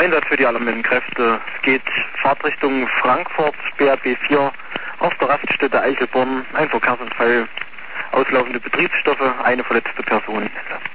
Einsatz für die alarmierenden Kräfte. Es geht Fahrtrichtung Frankfurt, BAB 4, auf der Raststätte Eichelborn, ein Verkehrsunfall, auslaufende Betriebsstoffe, eine verletzte Person.